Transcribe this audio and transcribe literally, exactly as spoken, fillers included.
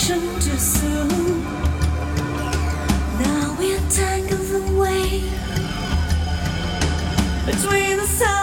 ocean too soon. Now we're tangled away between the sun.